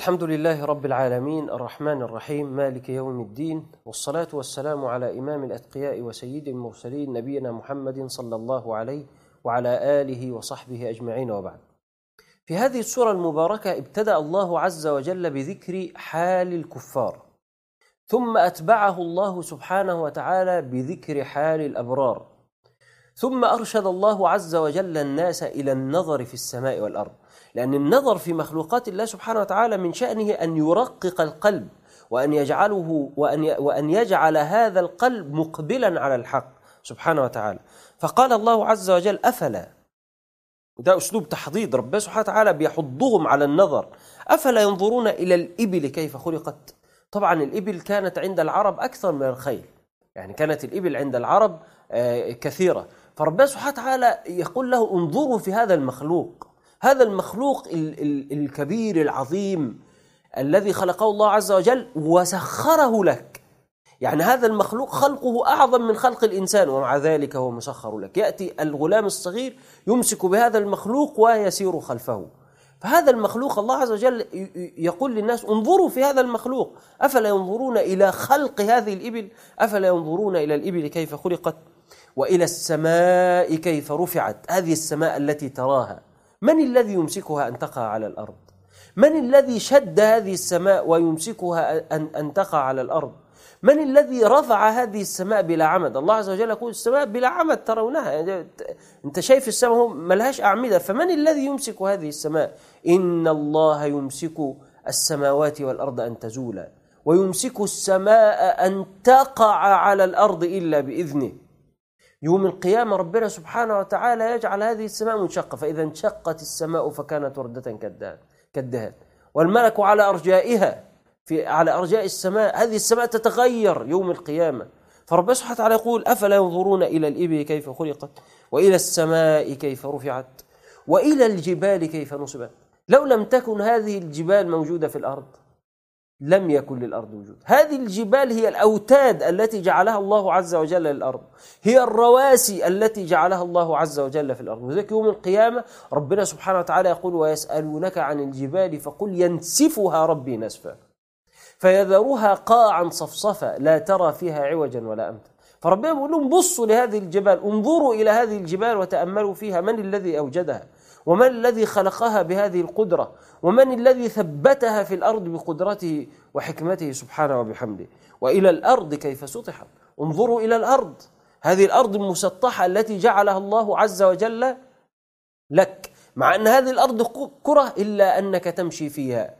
الحمد لله رب العالمين الرحمن الرحيم مالك يوم الدين، والصلاة والسلام على إمام الأتقياء وسيد المرسلين نبينا محمد صلى الله عليه وعلى آله وصحبه أجمعين، وبعد. في هذه السورة المباركة ابتدأ الله عز وجل بذكر حال الكفار، ثم أتبعه الله سبحانه وتعالى بذكر حال الأبرار، ثم أرشد الله عز وجل الناس إلى النظر في السماء والأرض، لأن النظر في مخلوقات الله سبحانه وتعالى من شأنه أن يرقق القلب وأن يجعل هذا القلب مقبلا على الحق سبحانه وتعالى. فقال الله عز وجل أفلا، وده أسلوب تحضيض، ربنا سبحانه وتعالى بيحضهم على النظر. أفلا ينظرون إلى الإبل كيف خلقت؟ طبعا الإبل كانت عند العرب أكثر من الخيل، يعني كانت الإبل عند العرب كثيرة، فربنا سبحانه وتعالى يقول له انظروا في هذا المخلوق، هذا المخلوق الكبير العظيم الذي خلقه الله عز وجل وسخره لك. يعني هذا المخلوق خلقه أعظم من خلق الإنسان، ومع ذلك هو مسخر لك. يأتي الغلام الصغير يمسك بهذا المخلوق ويسير خلفه. فهذا المخلوق الله عز وجل يقول للناس انظروا في هذا المخلوق. أفلا ينظرون إلى خلق هذه الإبل؟ أفلا ينظرون إلى الإبل كيف خلقت؟ وإلى السماء كيف رفعت؟ هذه السماء التي تراها من الذي يمسكها أن تقع على الأرض؟ من الذي شد هذه السماء ويمسكها أن تقع على الأرض؟ من الذي رفع هذه السماء بلا عمد؟ الله عز وجل يقول السماء بلا عمد ترونها، يعني أنت شايف السماء ملهاش أعمدة، فمن الذي يمسك هذه السماء؟ إن الله يمسك السماوات والأرض أن تزولا، ويمسك السماء أن تقع على الأرض إلا بإذنه. يوم القيامة ربنا سبحانه وتعالى يجعل هذه السماء منشقة، فإذا انشقت السماء فكانت وردة كالدهان، والملك على أرجائها على أرجاء السماء، هذه السماء تتغير يوم القيامة. فربنا سبحانه وتعالى يقول أفلا ينظرون إلى الإبل كيف خلقت، وإلى السماء كيف رفعت، وإلى الجبال كيف نصبت. لو لم تكن هذه الجبال موجودة في الأرض لم يكن للأرض وجود. هذه الجبال هي الأوتاد التي جعلها الله عز وجل للأرض، هي الرواسي التي جعلها الله عز وجل في الأرض. وذلك يوم القيامة ربنا سبحانه وتعالى يقول ويسألونك عن الجبال فقل ينسفها ربي نسفا فيذرها قاعا صفصفا لا ترى فيها عوجا ولا أمتا. فربنا يقول لهم بصوا لهذه الجبال، انظروا إلى هذه الجبال وتأملوا فيها، من الذي أوجدها، ومن الذي خلقها بهذه القدرة، ومن الذي ثبتها في الأرض بقدرته وحكمته سبحانه وبحمده. وإلى الأرض كيف سطحت، انظروا إلى الأرض، هذه الأرض المسطحة التي جعلها الله عز وجل لك، مع أن هذه الأرض كرة إلا أنك تمشي فيها،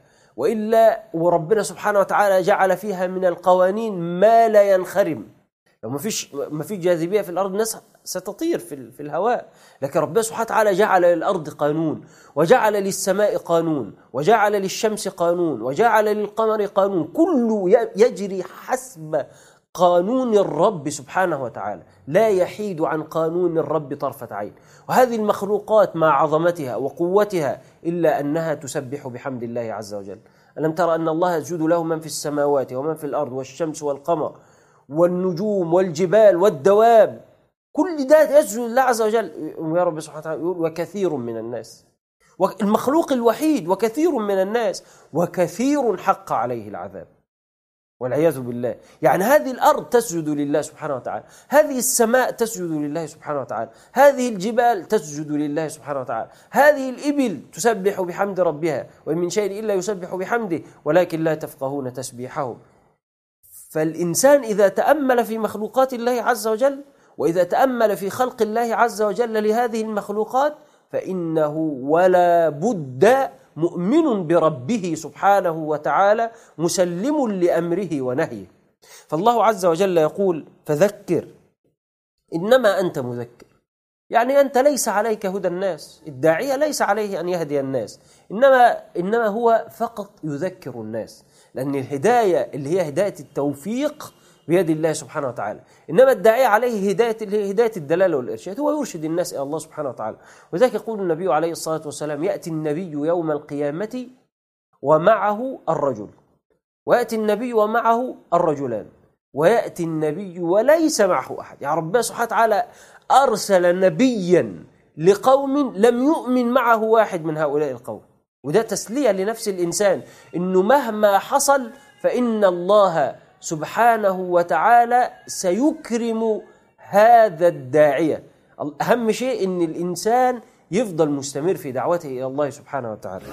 وربنا سبحانه وتعالى جعل فيها من القوانين ما لا ينخرم. لو ما فيش جاذبية في الأرض الناس ستطير في الهواء، لكن ربنا سبحانه وتعالى جعل للأرض قانون، وجعل للسماء قانون، وجعل للشمس قانون، وجعل للقمر قانون، كله يجري حسب قانون الرب سبحانه وتعالى، لا يحيد عن قانون الرب طرفة عين. وهذه المخلوقات مع عظمتها وقوتها إلا أنها تسبح بحمد الله عز وجل. ألم ترى أن الله يسجد له من في السماوات ومن في الأرض والشمس والقمر والنجوم والجبال والدواب، كل ده يسجد لله عز وجل. ويا رب سبحانه وتعالى يقول وكثير من الناس، المخلوق الوحيد وكثير من الناس، وكثير حق عليه العذاب والعياذ بالله. يعني هذه الأرض تسجد لله سبحانه وتعالى، هذه السماء تسجد لله سبحانه وتعالى، هذه الجبال تسجد لله سبحانه وتعالى، هذه الإبل تسبح بحمد ربها، وإن من شيء إلا يسبح بحمده ولكن لا تفقهون تسبيحهم. فالإنسان إذا تأمل في مخلوقات الله عز وجل، وإذا تأمل في خلق الله عز وجل لهذه المخلوقات، فإنه ولا بد مؤمن بربه سبحانه وتعالى مسلم لأمره ونهيه. فالله عز وجل يقول فذكر إنما أنت مذكر، يعني أنت ليس عليك هدى الناس، الداعية ليس عليه أن يهدي الناس، إنما هو فقط يذكر الناس، لأن الهداية اللي هي هداية التوفيق بيد الله سبحانه وتعالى، إنما الداعية عليه هداية اللي هي هداية الدلالة والإرشاد، هو يرشد الناس إلى الله سبحانه وتعالى. وذلك يقول النبي عليه الصلاة والسلام يأتي النبي يوم القيامة ومعه الرجل، ويأتي النبي ومعه الرجلان، ويأتي النبي وليس معه أحد. يعني ربنا سبحانه وتعالى أرسل نبيا لقوم لم يؤمن معه واحد من هؤلاء القوم، وده تسلية لنفس الإنسان، إنه مهما حصل فإن الله سبحانه وتعالى سيكرم هذا الداعية. أهم شيء إن الإنسان يفضل مستمر في دعوته إلى الله سبحانه وتعالى.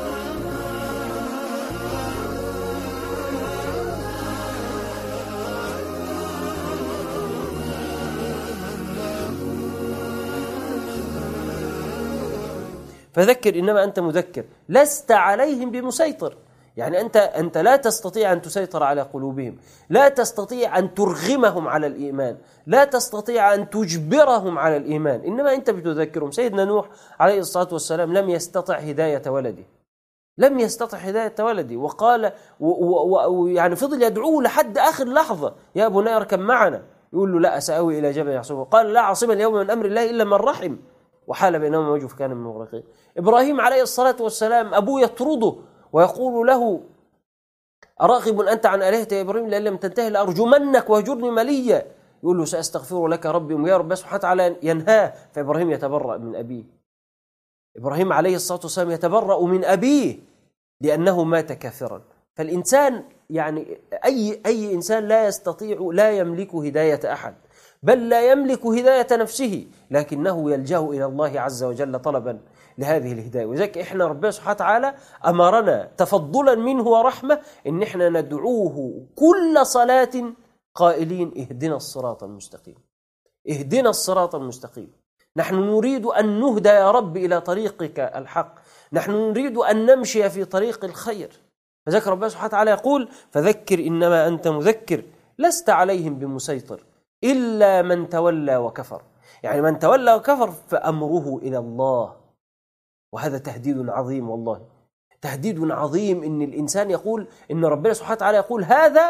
فذكر إنما أنت مذكر لست عليهم بمسيطر. يعني أنت لا تستطيع أن تسيطر على قلوبهم، لا تستطيع أن ترغمهم على الإيمان، لا تستطيع أن تجبرهم على الإيمان، إنما أنت بتذكرهم. سيدنا نوح عليه الصلاة والسلام لم يستطع هداية ولده، لم يستطع هداية ولده، وقال يعني فضل يدعوه لحد آخر لحظة: يا بني اركب معنا. يقول له: لا، سآوي إلى جبل يعصمه. قال: لا عاصم اليوم من أمر الله إلا من رحم، وحال بينهما موج فكان من المغرقين. إبراهيم عليه الصلاة والسلام أبوه يطرده ويقول له: أراغب أنت عن آلهتي يا إبراهيم؟ لئن لم تنتهي لأرجمنك وهجرني مليا. يقول له: سأستغفر لك ربي. يا رب سبحانه وتعالى ينهاه، فإبراهيم يتبرأ من أبيه. إبراهيم عليه الصلاة والسلام يتبرأ من أبيه لأنه مات كافرا. فالإنسان يعني أي إنسان لا يستطيع، لا يملك هداية أحد، بل لا يملك هداية نفسه، لكنه يلجأ إلى الله عز وجل طلبا لهذه الهداية. وذلك إحنا ربنا سبحانه وتعالى أمرنا تفضلا منه ورحمة إن إحنا ندعوه كل صلاة قائلين: اهدنا الصراط المستقيم، اهدنا الصراط المستقيم. نحن نريد أن نهدى يا رب إلى طريقك الحق، نحن نريد أن نمشي في طريق الخير. فذكر ربنا سبحانه وتعالى يقول: فذكر إنما أنت مذكر لست عليهم بمسيطر إلا من تولى وكفر. يعني من تولى وكفر فأمره إلى الله. وهذا تهديد عظيم، والله تهديد عظيم، إن الإنسان يقول إن ربنا سبحانه وتعالى يقول: هذا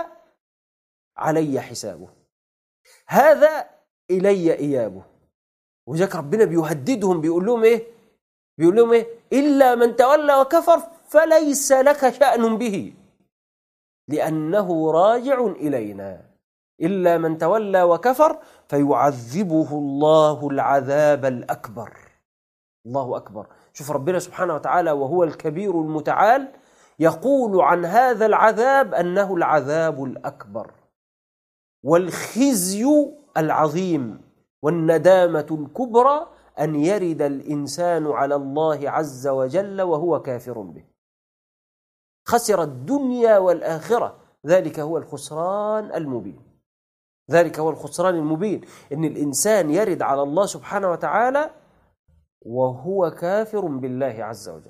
علي حسابه، هذا إلي إيابه. وذلك ربنا بيهددهم، بيقول لهم إيه؟ إلا من تولى وكفر فليس لك شأن به لأنه راجع إلينا. إلا من تولى وكفر فيعذبه الله العذاب الأكبر. الله أكبر. شوف ربنا سبحانه وتعالى وهو الكبير المتعال يقول عن هذا العذاب أنه العذاب الأكبر والخزي العظيم والندامة الكبرى أن يرد الإنسان على الله عز وجل وهو كافر به. خسر الدنيا والآخرة، ذلك هو الخسران المبين. ذلك هو الخسران المبين، إن الإنسان يرد على الله سبحانه وتعالى وهو كافر بالله عز وجل.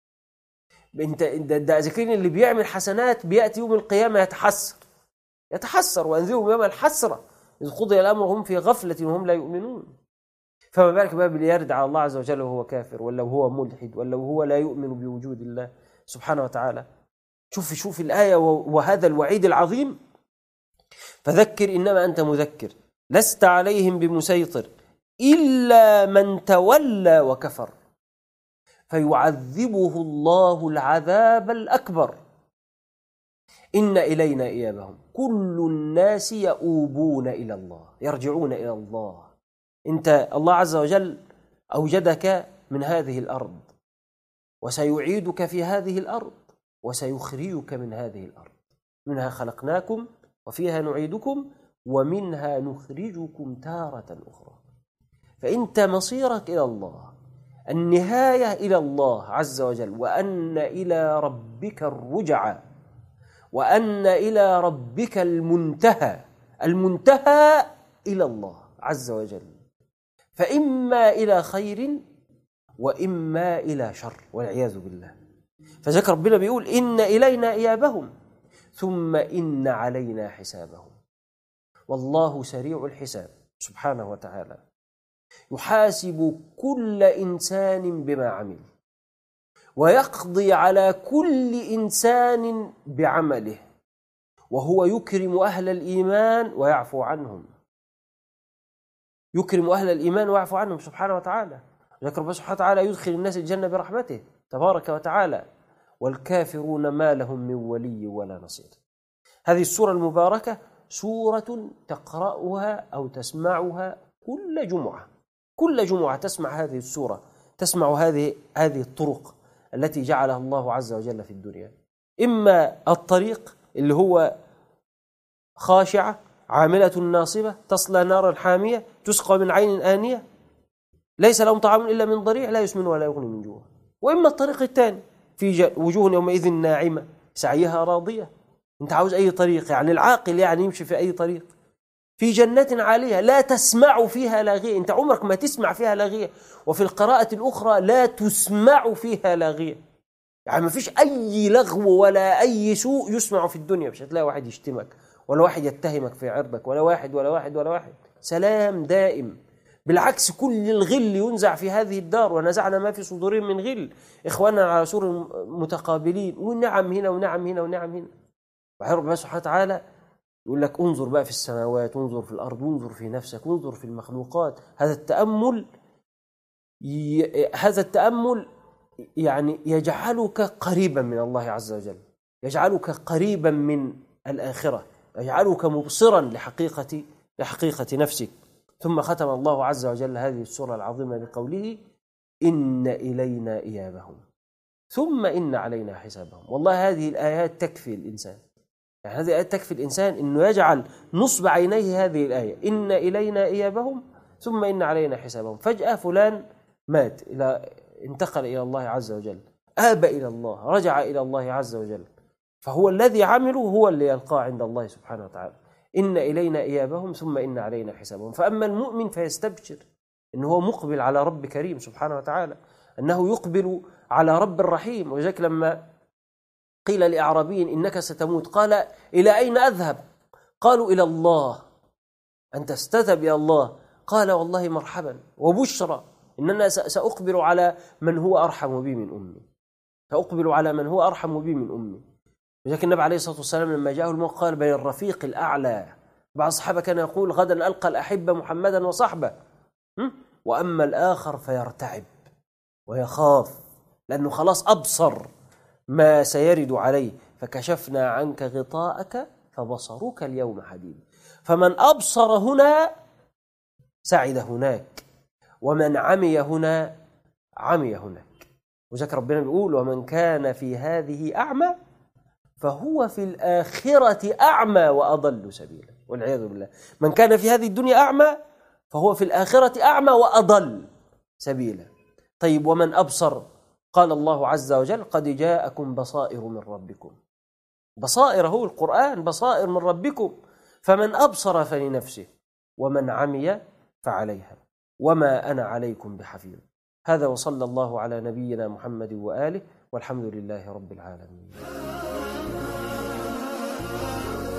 ده ذكرين اللي بيعمل حسنات بيأتي يوم القيامة يتحسر وأنذرهم يوم الحسرة إذ قضي الأمر وهم في غفلة وهم لا يؤمنون. فما بالك بقى باللي يرد على الله عز وجل وهو كافر، ولا هو ملحد، ولا هو لا يؤمن بوجود الله سبحانه وتعالى. شوف الآية وهذا الوعيد العظيم. فذكر إنما أنت مذكر لست عليهم بمسيطر إلا من تولى وكفر فيعذبه الله العذاب الأكبر إن إلينا إيابهم. كل الناس يؤوبون إلى الله، يرجعون إلى الله. أنت الله عز وجل أوجدك من هذه الأرض، وسيعيدك في هذه الأرض، وسيخرجك من هذه الأرض. منها خلقناكم وفيها نعيدكم ومنها نخرجكم تارة أخرى. فأنت مصيرك إلى الله، النهاية إلى الله عز وجل، وأن إلى ربك الرجعى، وأن إلى ربك المنتهى إلى الله عز وجل. فإما إلى خير وإما إلى شر والعياذ بالله. فذكر ربنا بيقول: إن إلينا إيابهم ثم إن علينا حسابهم. والله سريع الحساب سبحانه وتعالى، يحاسب كل إنسان بما عمل، ويقضي على كل إنسان بعمله، وهو يكرم أهل الإيمان ويعفو عنهم. يكرم أهل الإيمان ويعفو عنهم سبحانه وتعالى. ذكر الله سبحانه وتعالى: يدخل الناس الجنة برحمته تبارك وتعالى، والكافرون ما لهم من ولي ولا نصير. هذه السورة المباركة سورة تقرأها أو تسمعها كل جمعة. كل جمعة تسمع هذه السورة، تسمع هذه الطرق التي جعلها الله عز وجل في الدنيا. إما الطريق اللي هو خاشعة عاملة ناصبة تصلى نارا حامية تسقى من عين آنية ليس لهم طعام إلا من ضريع لا يسمن ولا يغني من جوع. وإما الطريق الثاني في وجوه يومئذ ناعمة سعيها راضية. أنت عاوز أي طريق، يعني العاقل يعني يمشي في أي طريق. في جنة عالية لا تسمع فيها لاغية، أنت عمرك ما تسمع فيها لاغية. وفي القراءة الأخرى لا تسمع فيها لاغية، يعني ما فيش أي لغو ولا أي سوء يسمع في الدنيا. مش هتلاقي واحد يشتمك ولا واحد يتهمك في عرضك ولا واحد. سلام دائم. بالعكس كل الغل ينزع في هذه الدار، ونزعنا ما في صدورهم من غل إخوانا على سور متقابلين، ونعم هنا ونعم هنا ونعم هنا. وحير ربنا سبحانه وتعالى يقول لك انظر بقى في السماوات، وانظر في الأرض، وانظر في نفسك، وانظر في المخلوقات. هذا التأمل يعني يجعلك قريبا من الله عز وجل، يجعلك قريبا من الآخرة، يجعلك مبصرا لحقيقة نفسك. ثم ختم الله عز وجل هذه السورة العظيمة بقوله إن إلينا إيابهم ثم إن علينا حسابهم. والله هذه الآيات تكفي الإنسان، يعني هذه الآيات تكفي الإنسان إنه يجعل نصب عينيه هذه الآية إن إلينا إيابهم ثم إن علينا حسابهم. فجأة فلان مات، انتقل إلى الله عز وجل، آب إلى الله، رجع إلى الله عز وجل، فهو الذي عمله هو اللي يلقاه عند الله سبحانه وتعالى. إن إلينا إيابهم ثم إن علينا حسابهم. فأما المؤمن فيستبشر إنه هو مقبل على رب كريم سبحانه وتعالى، أنه يقبل على رب الرحيم. وذلك لما قيل لأعرابي إنك ستموت قال إلى أين أذهب؟ قالوا إلى الله. أنت تذهب إلى الله؟ قال والله مرحبا وبشرى، إننا سأقبل على من هو أرحم بي من أمي، سأقبل على من هو أرحم بي من أمي. لكن النبي عليه الصلاة والسلام لما جاءه الموت قال بين الرفيق الأعلى. بعض الصحابة كان يقول غدا ألقى الأحبة محمدا وصحبه، وأما الآخر فيرتعب ويخاف لأنه خلاص أبصر ما سيرد عليه. فكشفنا عنك غطاءك فبصرك اليوم حديد. فمن أبصر هنا سعد هناك، ومن عمي هنا عمي هناك. وذلك ربنا بيقول ومن كان في هذه أعمى فهو في الآخرة أعمى وأضل سبيلا، والعياذ بالله. من كان في هذه الدنيا أعمى فهو في الآخرة أعمى وأضل سبيلا. طيب ومن أبصر؟ قال الله عز وجل قد جاءكم بصائر من ربكم. بصائر هو القرآن، بصائر من ربكم. فمن أبصر فلنفسه ومن عمي فعليها وما أنا عليكم بحفيظ. هذا وصلى الله على نبينا محمد وآله، والحمد لله رب العالمين.